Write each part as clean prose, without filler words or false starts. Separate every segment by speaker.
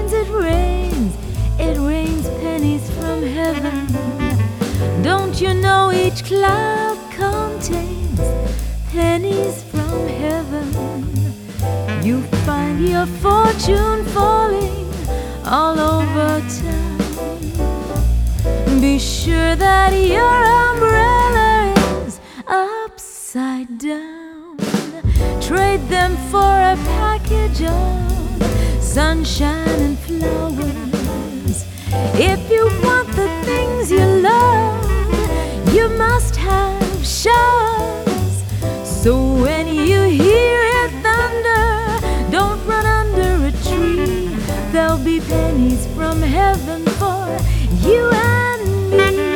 Speaker 1: it rains pennies from heaven. Don't you know each cloud contains pennies from heaven? You find your fortune falling all over town. Be sure that your umbrella is upside down. Trade them for a package of sunshine and flowers. If you want the things you love, you must have showers. So when you hear it thunder, don't run under a tree. There'll be pennies from heaven for you and me.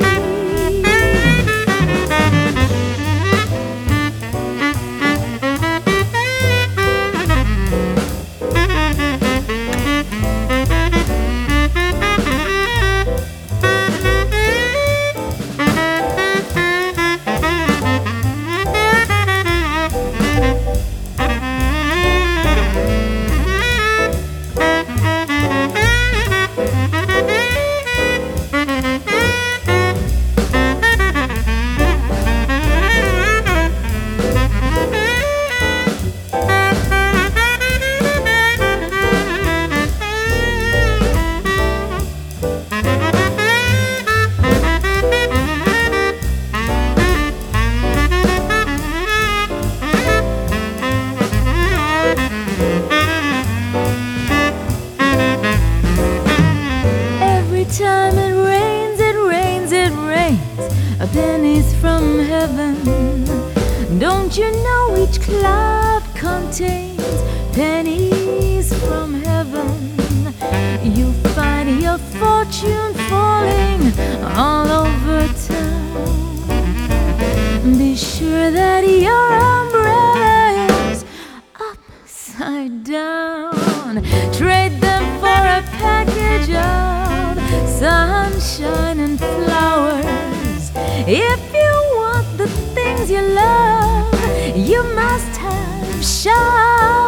Speaker 1: Time it rains, it rains, it rains pennies from heaven. Don't you know each cloud contains pennies from heaven? You find your fortune falling all over town. Be sure that your umbrella is upside down. Trade them for a package of sunshine and flowers. If you want the things you love, you must have showers.